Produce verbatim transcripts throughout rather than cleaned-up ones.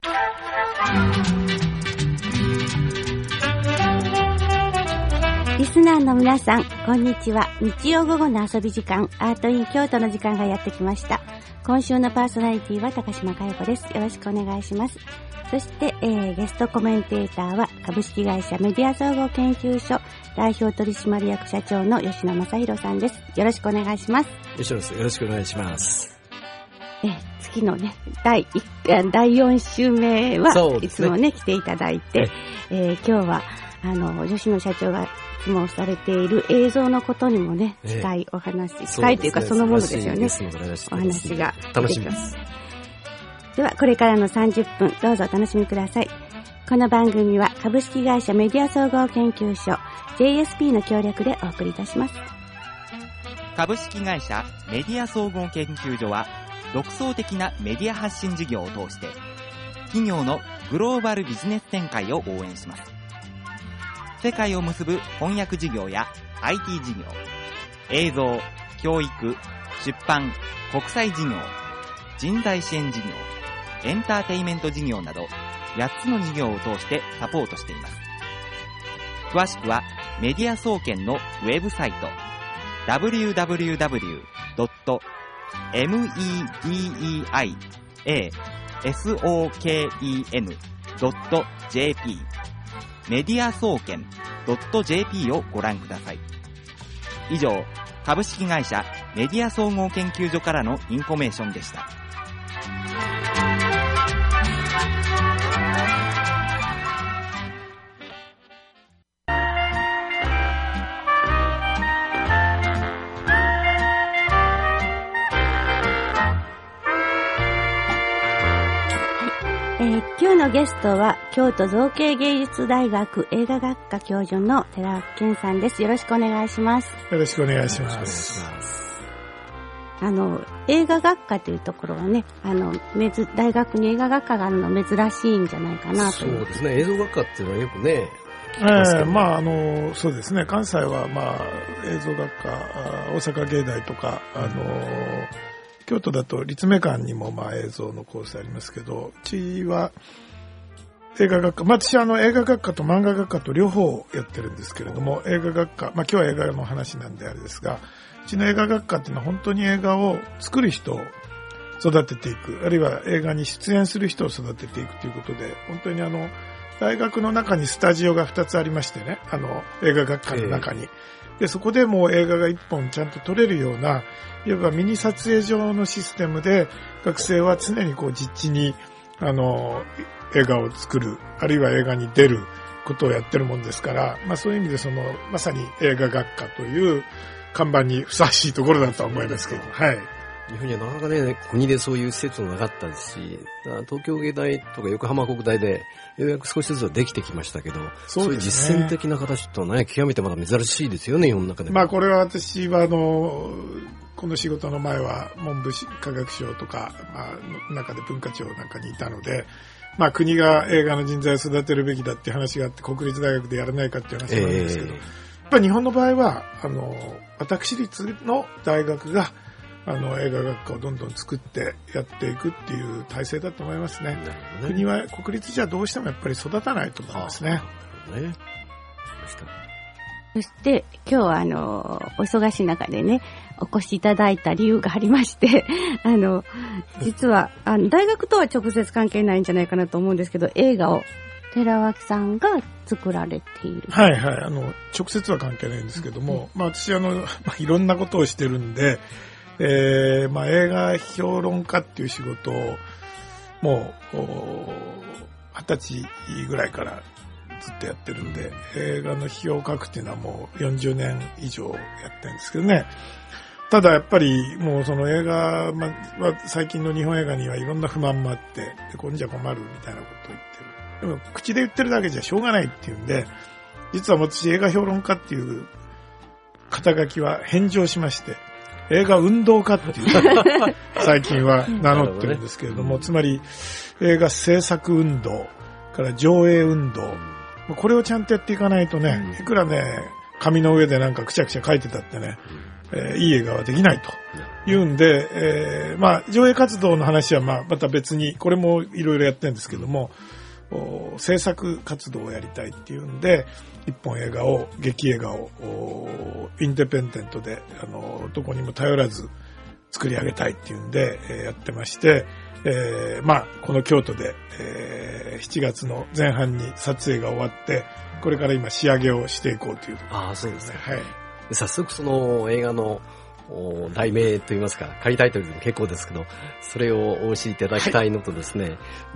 リスナーの皆さん、こんにちは。日曜午後の遊び時間、アートイン京都の時間がやってきました。今週のパーソナリティは高島佳代子です。よろしくお願いします。そして、えー、ゲストコメンテーターは株式会社メディア総合研究所代表取締役社長の吉野正弘さんです。よろしくお願いします。 吉野です。よろしくお願いします。 えー、月のね、第だいよん週目はいつもね、来ていただいて、えー、今日はあの吉野社長が質問されている映像のことにもね、近いお話、ええ、近いというかそのものですよね。お話が楽しみです。 ではこれからのさんじゅっぷんどうぞお楽しみください。この番組は株式会社メディア総合研究所 ジェイエスピー の協力でお送りいたします。 株式会社メディア総合研究所は独創的なメディア発信事業を通して企業のグローバルビジネス展開を応援します。世界を結ぶ翻訳事業や アイティー 事業、映像、教育、出版、国際事業、人材支援事業、エンターテイメント事業などやっつの事業を通してサポートしています。詳しくはメディア総研のウェブサイト ダブリューダブリューダブリュードットメディア総研ドットジェーピー メディア総研 .jp をご覧ください。以上、株式会社メディア総合研究所からのインフォメーションでした。 えー、今日のゲストは京都造形芸術大学映画学科教授の寺脇健さんです。よろしくお願いします。 よろしくお願いします。 あの映画学科というところはね、あの大学に映画学科があるの珍しいんじゃないかなという。 そうですね。映像学科っていうのはよくね。 えー、まああのそうですね。関西はまあ映像学科、大阪芸大とかあの。京都だと立命館にもまあ映像のコースありますけど、うちは映画学科、まあ、私はあの映画学科と漫画学科と両方やってるんですけれども、映画学科、まあ今日は映画の話なんであれですが、うちの映画学科っていうのは本当に映画を作る人を育てていく、あるいは映画に出演する人を育てていくということで、本当にあの大学の中にスタジオがふたつありましてね、あの映画学科の中に。えーで、そこでもう映画が一本ちゃんと撮れるような、いわばミニ撮影上のシステムで、学生は常にこう実地に、あの、映画を作る、あるいは映画に出ることをやってるもんですから、まあそういう意味でその、まさに映画学科という看板にふさわしいところだとは思いますけど、はい。 日本にはなかなかね、国でそういう施設もなかったですし、東京芸大とか横浜国大でようやく少しずつはできてきましたけど、そうですね、そういう実践的な形というのはね、極めてまだ珍しいですよね、日本の中でも。 まあこれは私はあの、この仕事の前は文部科学省とか、まあ、中で文化庁なんかにいたので、まあ国が映画の人材を育てるべきだっていう話があって、国立大学でやらないかっていう話もあるんですけど、えー、やっぱり日本の場合は、あの、私立の大学があの映画学科をどんどん作ってやっていくっていう体制だと思いますね。ね、国は国立じゃどうしてもやっぱり育たないと思いますね。ね、 そして今日はあのお忙しい中でねお越しいただいた理由がありましてあの実はあの大学とは直接関係ないんじゃないかなと思うんですけど、映画を寺脇さんが作られている。 はいはい、あの直接は関係ないんですけども、うん、まあ私あの、まあ、いろんなことをしてるんで、えーまあ、映画評論家っていう仕事をもう二十歳ぐらいからずっとやってるんで、映画の批評を書くっていうのはもうよんじゅうねん以上やってるんですけどね。ただやっぱりもうその映画は最近の日本映画にはいろんな不満もあって、でこれじゃ困るみたいなことを言ってる。でも口で言ってるだけじゃしょうがないっていうんで、実は私映画評論家っていう肩書きは返上しまして、映画運動家っていう最近は名乗ってるんですけれども、ね、つまり映画制作運動から上映運動、これをちゃんとやっていかないとね、いくらね紙の上でなんかくちゃくちゃ書いてたってね、えー、いい映画はできないというんで、えー、まあ、上映活動の話はまあ、また別に、これもいろいろやってるんですけども、制作活動をやりたいっていうんで、一本映画を、劇映画を、インデペンデントで、あの、どこにも頼らず作り上げたいっていうんで、えー、やってまして、えー、まあ、この京都で、えー、しちがつの前半に撮影が終わって、これから今仕上げをしていこうという。 ああ、そうですね。 はい。 早速その映画の題名といいますか、仮タイトルでも結構ですけど、それをお教えいただきたいのとですね、はい、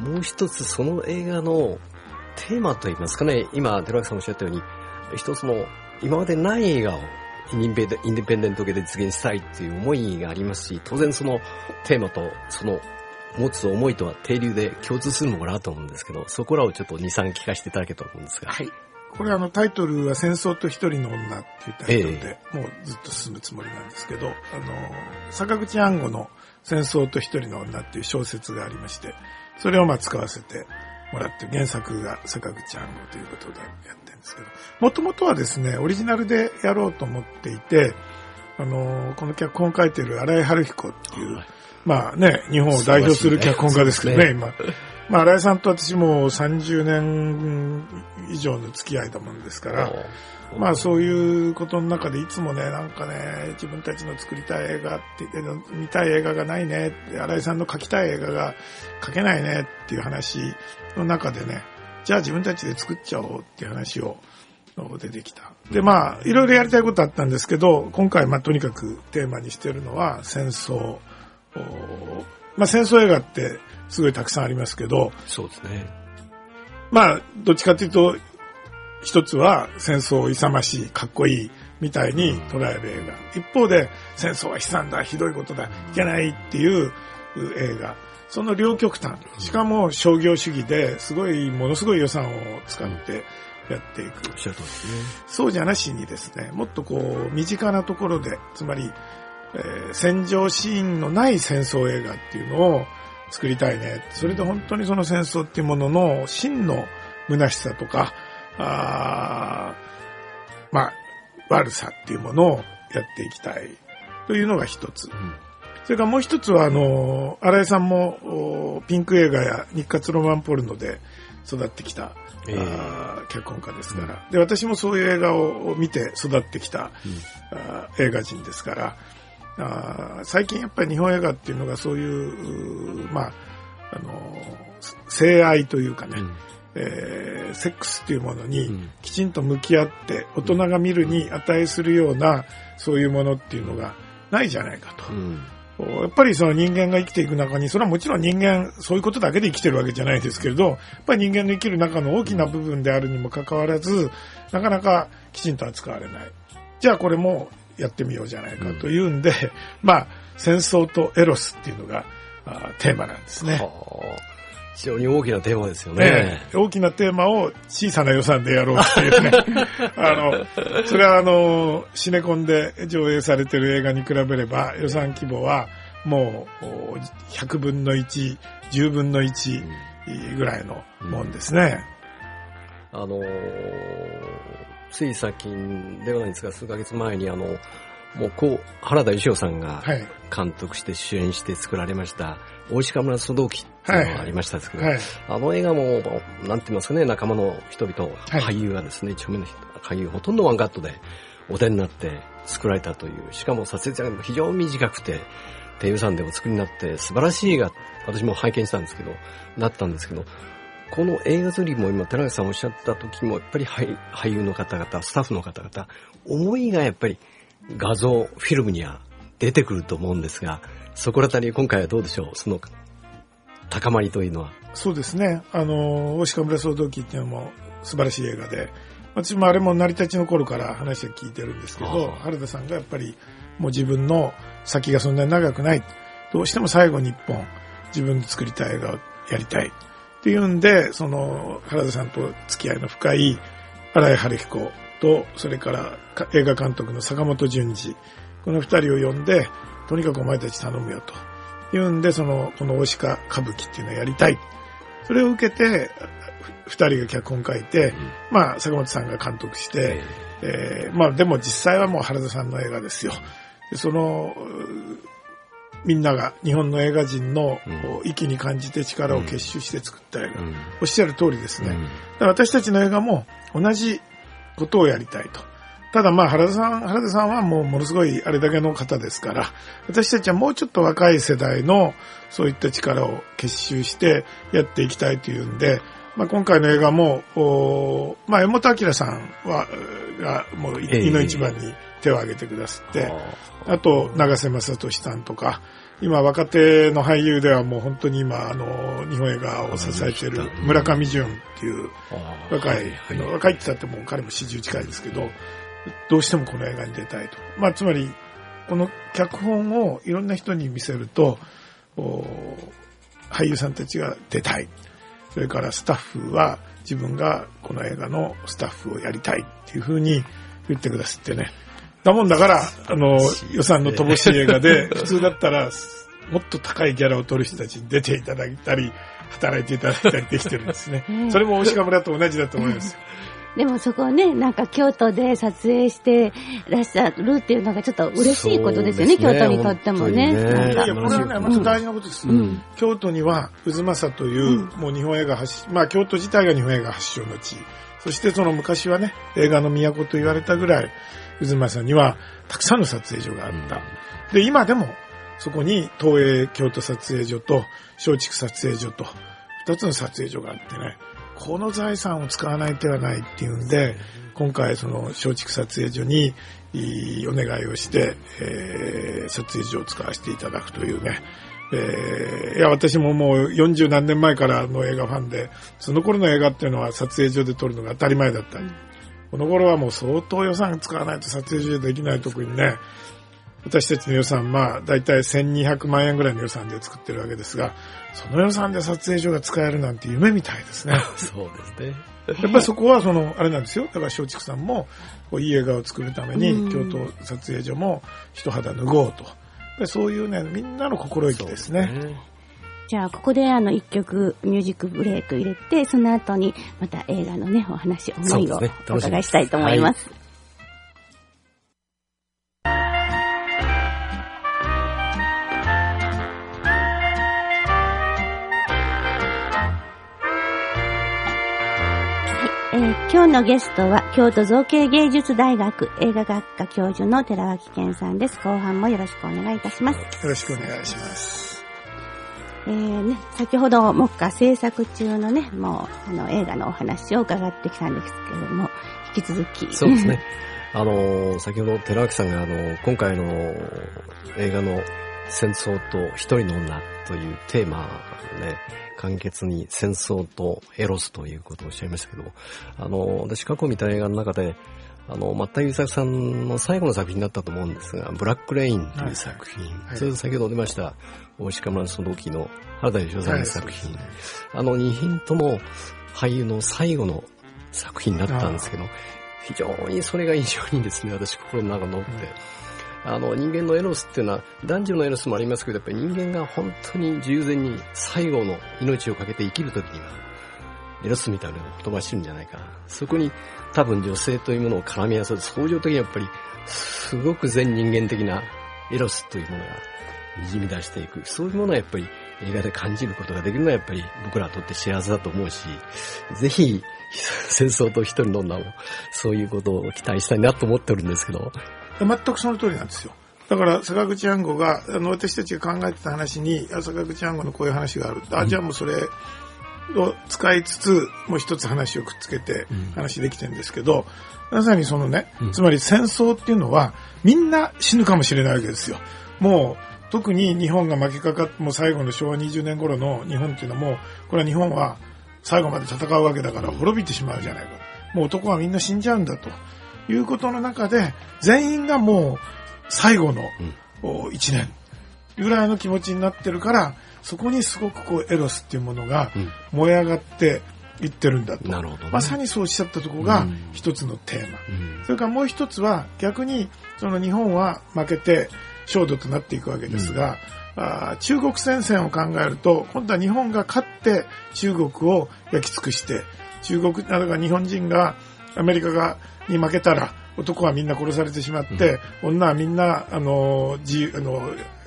もう一つその映画のテーマといいますかね、今、寺脇さんおっしゃったように、一つの今までない映画をインディペンデント系で実現したいっていう思いがありますし、当然そのテーマとその持つ思いとは定流で共通するのかなと思うんですけど、そこらをちょっとに、さん聞かせていただけたと思うんですが。 はい。これあのタイトルは戦争と一人の女っていうタイトルで、もうずっと進むつもりなんですけど、あの、坂口安吾の戦争と一人の女っていう小説がありまして、それをまあ使わせてもらって、原作が坂口安吾ということでやってるんですけど、もともとはですね、オリジナルでやろうと思っていて、あの、この脚本を書いている新井春彦っていう、はい、まあね、日本を代表する脚本家ですけどね、今。まあ、新井さんと私もさんじゅうねん以上の付き合いだもんですから、まあそういうことの中でいつもね、なんかね、自分たちの作りたい映画って、見たい映画がないね、新井さんの描きたい映画が描けないねっていう話の中でね、じゃあ自分たちで作っちゃおうっていう話を出てきた。で、まあ、いろいろやりたいことあったんですけど、今回まあとにかくテーマにしているのは戦争。まあ戦争映画ってすごいたくさんありますけど、 そうですね。 まあどっちかというと一つは戦争勇ましいかっこいいみたいに捉える映画、一方で戦争は悲惨だひどいことだいけないっていう映画、その両極端、しかも商業主義ですごいものすごい予算を使ってやっていく、うん、そうじゃなしにですね、もっとこう身近なところで、つまりえー、戦場シーンのない戦争映画っていうのを作りたいね。それで本当にその戦争っていうものの真の虚しさとか、あまあ、悪さっていうものをやっていきたいというのが一つ。うん、それからもう一つは、あの、新井さんもピンク映画や日活ロマンポルノで育ってきた、えー、脚本家ですから、うん。で、私もそういう映画を見て育ってきた、うん、映画人ですから、あ最近やっぱり日本映画っていうのがそういう、まあ、あの、性愛というかね、うん、えー、セックスっていうものにきちんと向き合って大人が見るに値するようなそういうものっていうのがないじゃないかと。うん、やっぱりその人間が生きていく中に、それはもちろん人間そういうことだけで生きてるわけじゃないですけれど、やっぱり人間の生きる中の大きな部分であるにもかかわらず、なかなかきちんと扱われない。じゃあこれもやってみようじゃないかというんで、うん、まあ戦争とエロスっていうのがテーマなんですね。 非常に大きなテーマですよね。ね、 大きなテーマを小さな予算でやろうっていうね。あの、それはあの、シネコンで上映されてる映画に比べれば予算規模はもうひゃくぶんのいち、じゅうぶんのいちぐらいのもんですね。 うん、あのーつい最近ではないんですが、数ヶ月前にあの、もうこう、原田芳雄さんが監督して主演して作られました、大石川村須藤記っていうのがありましたですけど、はいはい、あの映画も、なんて言いますかね、仲間の人々、はい、俳優がですね、一応目の俳優ほとんどワンカットでお出になって作られたという、しかも撮影時間が非常に短くて、低予算でお作りになって素晴らしい映画、私も拝見したんですけど、なったんですけど、この映画作りも今寺内さんおっしゃった時もやっぱり俳優の方々、スタッフの方々、思いがやっぱり画像、フィルムには出てくると思うんですが、そこら辺り今回はどうでしょう、その高まりというのは。そうですね。 あの、大鹿村総動機っていうのも素晴らしい映画で、私もあれも成り立ちの頃から話は聞いてるんですけど、原田さんがやっぱりもう自分の先がそんなに長くない。どうしても最後に一本自分で作りたい映画をやりたい。っていうんで、その原田さんと付き合いの深い新井春彦と、それから映画監督の坂本淳二、この二人を呼んで、とにかくお前たち頼むよと言うんで、そのこの大鹿歌舞伎っていうのをやりたい。それを受けて二人が脚本書いて、うん、まあ坂本さんが監督して、えー、まあでも実際はもう原田さんの映画ですよ。でそのみんなが日本の映画人の息に感じて力を結集して作った映画、うん、おっしゃる通りですね、うん、だから私たちの映画も同じことをやりたいと。ただまあ原田さん、原田さんはもうものすごいあれだけの方ですから、私たちはもうちょっと若い世代のそういった力を結集してやっていきたいというんで、まあ今回の映画も、まあ江本明さんは、がもういの一番に手を挙げてくださって、あと長瀬正敏さんとか、今若手の俳優ではもう本当に今あの日本映画を支えている村上淳っていう若い、あの若いって言ったってもう彼もよんじゅう近いですけど、どうしてもこの映画に出たいと。まあつまりこの脚本をいろんな人に見せると、俳優さんたちが出たい。それからスタッフは自分がこの映画のスタッフをやりたいっていう風に言ってくださってね。だもんだから、あの、予算の乏しい映画で、普通だったら、もっと高いギャラを取る人たちに出ていただいたり、働いていただいたりできてるんですね。それも大鹿村と同じだと思います。 でもそこをね、なんか京都で撮影してらっしゃるっていうのがちょっと嬉しいことですよね、京都にとってもね。 いや、これはね、また大事なことです。うん、京都には、渦政という、もう日本映画発、まあ京都自体が日本映画発祥の地。そしてその昔はね、映画の都と言われたぐらい、渦政にはたくさんの撮影所があった。で、今でも、そこに東映京都撮影所と松竹撮影所と二つの撮影所があってね、この財産を使わない手はないっていうんで、今回その松竹撮影所にお願いをして、えー、撮影所を使わせていただくというね、えー、いや私ももうよんじゅうなんねんまえからの映画ファンで、その頃の映画っていうのは撮影所で撮るのが当たり前だった。この頃はもう相当予算使わないと撮影所でできない。特にね、私たちの予算、まあ、だいたいせんにひゃくまんえんぐらいの予算で作ってるわけですが、その予算で撮影所が使えるなんて夢みたいですね。 そうですね。 やっぱりそこは、その、あれなんですよ。だから松竹さんも、こういい映画を作るために、京都撮影所も一肌脱ごうと。やっぱりそういうね、みんなの心意気ですね。 じゃあ、ここであの、一曲ミュージックブレイク入れて、その後に、また映画のね、お話、思いをお伺いしたいと思います。えー、今日のゲストは京都造形芸術大学映画学科教授の寺脇健さんです。後半もよろしくお願いいたします。よろしくお願いします。 えーね、先ほど目下制作中のね、もうあの映画のお話を伺ってきたんですけれども、引き続き。 そうですね。あの先ほど寺脇さんがあの今回の映画の戦争と一人の女というテーマね。簡潔に戦争とエロスということをおっしゃいましたけども、あの、私過去見た映画の中で、あの、松田優作さんの最後の作品だったと思うんですが、ブラックレインという作品、はいはい、それと先ほど出ました、大鹿村その時の原田芳雄さんの作品、はい、あのに品とも俳優の最後の作品だったんですけど、非常にそれが印象にですね、私心の中に残って、あの人間のエロスっていうのは男女のエロスもありますけど、やっぱり人間が本当に従前に最後の命をかけて生きるときにはエロスみたいなのを飛ばしてるんじゃないかな。そこに多分女性というものを絡み合わせる相乗的にやっぱりすごく全人間的なエロスというものが滲み出していく。そういうものはやっぱり映画で感じることができるのはやっぱり僕らにとって幸せだと思うし、ぜひ戦争と一人の女もそういうことを期待したいなと思ってるんですけど、 全くその通りなんですよ。だから坂口安吾があの私たちが考えてた話に坂口安吾のこういう話がある、うん、あじゃあもうそれを使いつつもう一つ話をくっつけて話できてるんですけど、うん、まさにそのね、つまり戦争っていうのはみんな死ぬかもしれないわけですよ。もう特に日本が負けかかってもう最後のしょうわにじゅうねん頃の日本っていうのも、これは日本は最後まで戦うわけだから滅びてしまうじゃないか、もう男はみんな死んじゃうんだということの中で、全員がもう最後の一年ぐらいの気持ちになってるから、そこにすごくこうエロスっていうものが燃え上がっていってるんだと、なるほどね、まさにそうおっしゃったところが一つのテーマ、うん、それからもう一つは逆にその日本は負けて焦土となっていくわけですが、うん、あ中国戦線を考えると今度は日本が勝って中国を焼き尽くして、中国だから日本人がアメリカがに負けたら男はみんな殺されてしまって、うん、女はみんなあの自由あの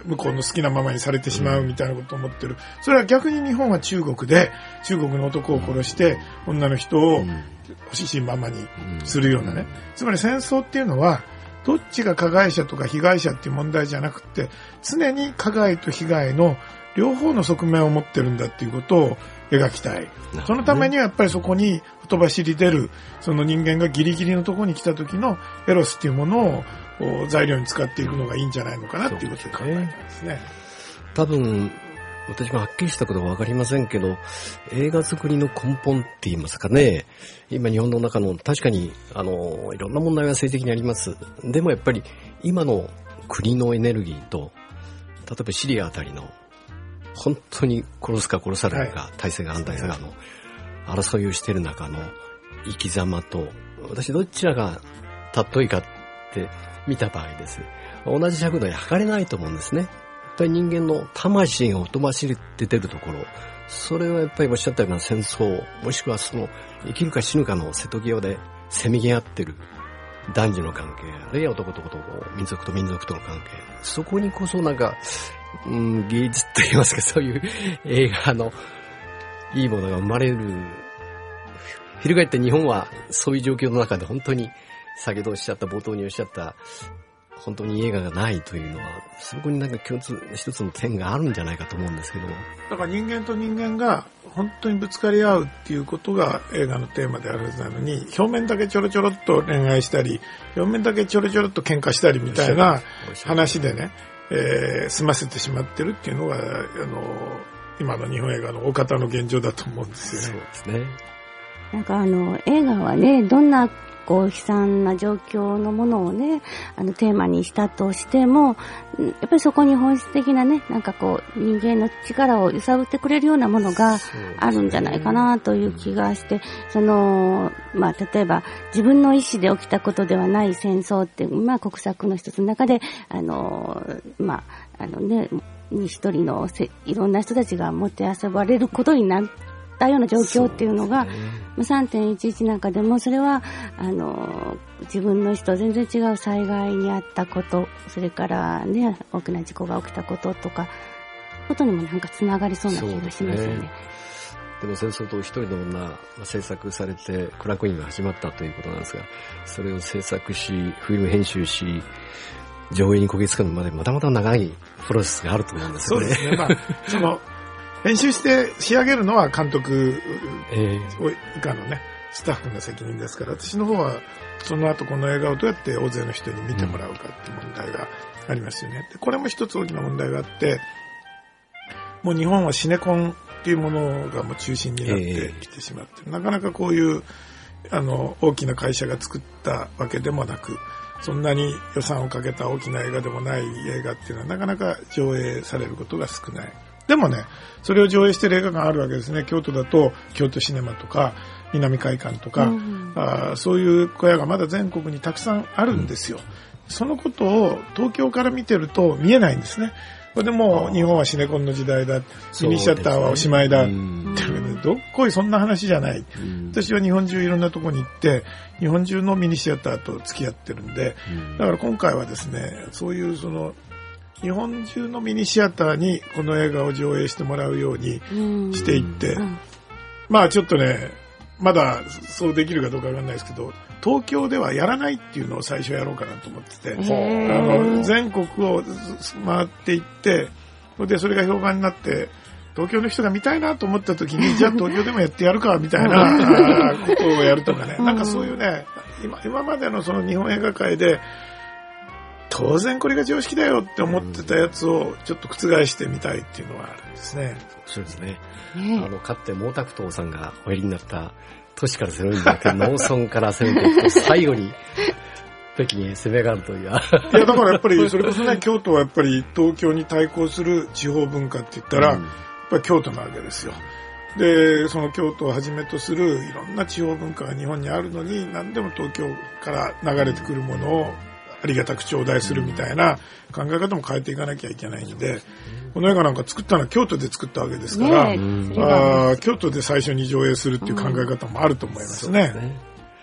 向こうの好きなままにされてしまうみたいなことを思ってる。それは逆に日本は中国で、中国の男を殺して女の人を欲しいままにするようなね。つまり戦争っていうのは、どっちが加害者とか被害者っていう問題じゃなくて、常に加害と被害の両方の側面を持ってるんだっていうことを描きたい。そのためにはやっぱりそこにほとばしり出る、その人間がギリギリのところに来た時のエロスっていうものを材料に使っていくのがいいんじゃないのかなっていうことで考えたんですね。 多分、私もはっきりしたことはわかりませんけど、映画作りの根本って言いますかね、今日本の中の確かに、あの、いろんな問題は政治的にあります。でもやっぱり今の国のエネルギーと、例えばシリアあたりの、本当に殺すか殺されるか、はい、体制が反対さがの、争いをしている中の生き様と、私どちらが尊いかって見た場合です。同じ尺度に測れないと思うんですね。やっぱり人間の魂がほとばしり出てるところ、それはやっぱりおっしゃったような戦争、もしくはその生きるか死ぬかの瀬戸際でせめぎ合ってる男女の関係、あるいは男と男、民族と民族との関係、そこにこそなんか、うん、芸術と言いますか、そういう映画のいいものが生まれる。翻って日本はそういう状況の中で本当に先ほどおっしゃった冒頭におっしゃった本当に映画がないというのはそこになんか共通一つの点があるんじゃないかと思うんですけど、 だから人間と人間が本当にぶつかり合うっていうことが映画のテーマであるはずなのに、表面だけちょろちょろっと恋愛したり表面だけちょろちょろっと喧嘩したりみたいな話でね、えー、済ませてしまってるっていうのがあの今の日本映画の大方の現状だと思うんですよね。 そうですね。 なんかあの映画はね、どんなこう悲惨な状況のものをね、あのテーマにしたとしても、やっぱりそこに本質的なね、なんかこう人間の力を揺さぶってくれるようなものがあるんじゃないかなという気がして、そのまあ例えば自分の意思で起きたことではない戦争って、まあ国策の一つの中であのまああのね一人のせいろんな人たちがもてあそばれることになったような状況っていうのが、ね、さんてんいちいち なんかでもそれはあの自分の意思と全然違う災害にあったこと、それからね大きな事故が起きたこととかことにもなんかつながりそうな気がしますよね。 でも戦争と一人の女、まあ、制作されてクラクインが始まったということなんですが、それを制作しフィルム編集し上映にこぎつかるまでまだまだ長いプロセスがあると思うんですよね。 そうですね。まあ、その編集して仕上げるのは監督以下のねスタッフの責任ですから、私の方はその後この映画をどうやって大勢の人に見てもらうかっていう問題がありますよね。でこれも一つ大きな問題があって、もう日本はシネコンっていうものがもう中心になってきてしまって、えー、なかなかこういうあの大きな会社が作ったわけでもなく、そんなに予算をかけた大きな映画でもない映画っていうのはなかなか上映されることが少ない。でもね、それを上映している映画があるわけですね。京都だと京都シネマとか南会館とか、うん、あそういう小屋がまだ全国にたくさんあるんですよ。そのことを東京から見てると見えないんですね。でも日本はシネコンの時代だ、ミニシャッターはおしまいだっていうね、どっこいそんな話じゃない。私は日本中いろんなところに行って日本中のミニシアターと付き合ってるんで、だから今回はですね、そういうその日本中のミニシアターにこの映画を上映してもらうようにしていって、まあちょっとねまだそうできるかどうかわかんないですけど、東京ではやらないっていうのを最初やろうかなと思ってて、あの全国を回っていって、でそれが評判になって東京の人が見たいなと思った時にじゃあ東京でもやってやるかみたいなことをやるとかね、なんかそういうね、今、今までのその日本映画界で当然これが常識だよって思ってたやつをちょっと覆してみたいっていうのはあるんですね。 そうですね。あのかつて毛沢東さんがおやりになった都市から攻めるんじゃなくて農村から攻めていくと最後に北京へ攻め上がるという。いやだからやっぱりそれこそね、京都はやっぱり東京に対抗する地方文化って言ったら、うん、やっぱり京都なわけですよ。でその京都をはじめとするいろんな地方文化が日本にあるのに、何でも東京から流れてくるものをありがたく頂戴するみたいな考え方も変えていかなきゃいけないんで、この映画なんか作ったのは京都で作ったわけですから、ね、あ京都で最初に上映するっていう考え方もあると思いますね。うん、そうですね。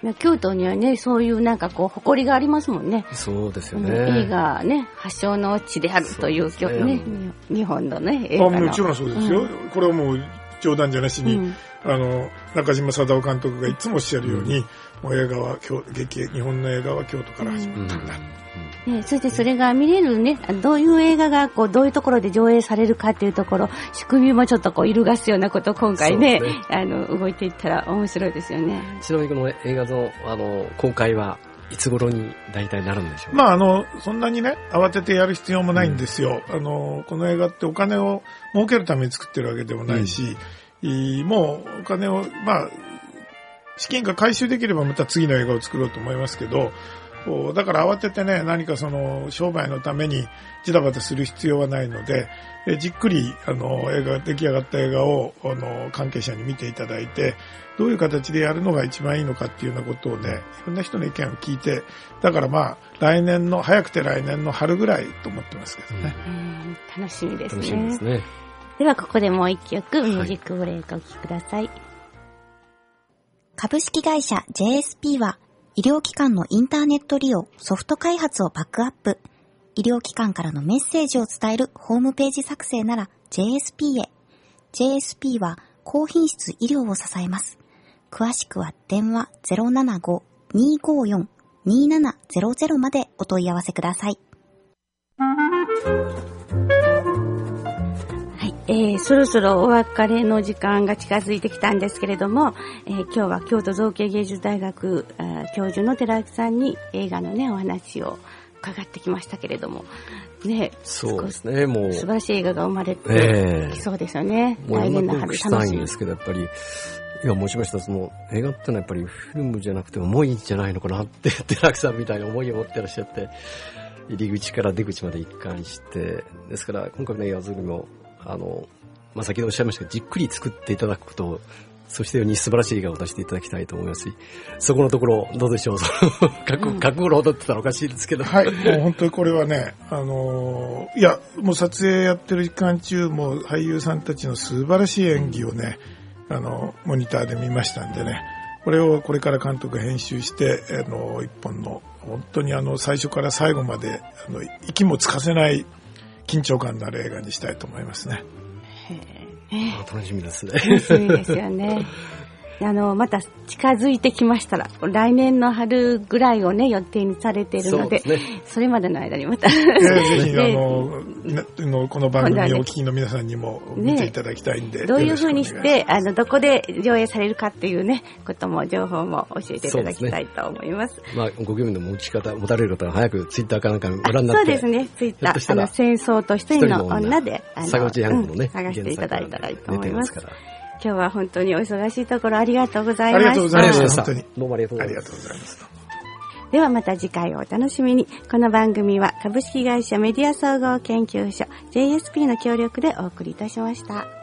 京都にはね、そういうなんかこう、誇りがありますもんね。 そうですよね。 映画ね、発祥の地であるという京都ね、日本のね、映画の。 もちろんそうですよ。うん、これはもう冗談じゃなしに、うん、あの、中島貞夫監督がいつもおっしゃるように、うん、もう映画は京、劇、日本の映画は京都から始まったんだ。うんね、そしてそれが見れるね、どういう映画がこうどういうところで上映されるかっていうところ、仕組みもちょっとこう揺るがすようなことを今回 ね, ねあの動いていったら面白いですよね。 ちなみにこの映画のあの公開はいつ頃に大体なるんでしょうか。 まああのそんなにね慌ててやる必要もないんですよ、うん、あのこの映画ってお金を儲けるために作ってるわけでもないし、うん、もうお金をまあ資金が回収できればまた次の映画を作ろうと思いますけど、だから慌ててね、何かその商売のためにジタバタする必要はないので、えじっくりあの映画出来上がった映画をあの関係者に見ていただいて、どういう形でやるのが一番いいのかっていうようなことをね、いろんな人の意見を聞いて、だからまあ来年の早くて来年の春ぐらいと思ってますけどね。 うん、楽しみですね。 楽しみですね。 ではここでもう一曲ミュージックブレイクお聴きください。はい、 株式会社 ジェーエスピー は医療機関のインターネット利用、ソフト開発をバックアップ。医療機関からのメッセージを伝えるホームページ作成なら ジェーエスピー へ。ジェーエスピー は高品質医療を支えます。詳しくは電話 ゼロななご にーごーよん にーななゼロゼロ までお問い合わせください。 えー、そろそろお別れの時間が近づいてきたんですけれども、えー、今日は京都造形芸術大学教授の寺脇さんに映画のねお話を伺ってきましたけれどもね、 そうですね、もう素晴らしい映画が生まれてきそうですよね。 えー、来年の春楽しみですけど、やっぱり今申しましたその映画ってのはやっぱりフィルムじゃなくて重いんじゃないのかなって寺脇さんみたいな思いを持ってらっしゃって、入り口から出口まで一貫して、ですから今回の映画作りもあの、まあ、先ほどおっしゃいましたけど、じっくり作っていただくことを、そしてように素晴らしい映画を出していただきたいと思いますし、そこのところ、どうでしょう、覚悟を踊ってたらおかしいですけど。 はい、もう本当にこれはね、あのー、いや、もう撮影やってる時間中、も俳優さんたちの素晴らしい演技をね、あの、モニターで見ましたんでね、これをこれから監督編集して、あの、一本の、本当にあの、最初から最後まで、あの、息もつかせない、緊張感のある映画にしたいと思いますね。 へー、 楽しみですね。 楽しみですよね。あのまた近づいてきましたら来年の春ぐらいをね予定にされているの で, そ, で、ね、それまでの間にまた、 えー、ぜひあののこの番組をお聞きの皆さんにも見ていただきたいんで、ね、 どういうふうにしてあのどこで上映されるかっていうねことも情報も教えていただきたいと思います。 ね、まあ、ご興味の持ち方持たれる方は早くツイッターかなんかご覧になって、 そうですね、ツイッターあの戦争と一人の女で坂口ヤングのね、 うん、探していただいたらいいと思います。今日は本当にお忙しいところありがとうございました。 ありがとうございました。本当にどうもありがとうございます。 ではまた次回をお楽しみに。この番組は株式会社メディア総合研究所 ジェーエスピー の協力でお送りいたしました。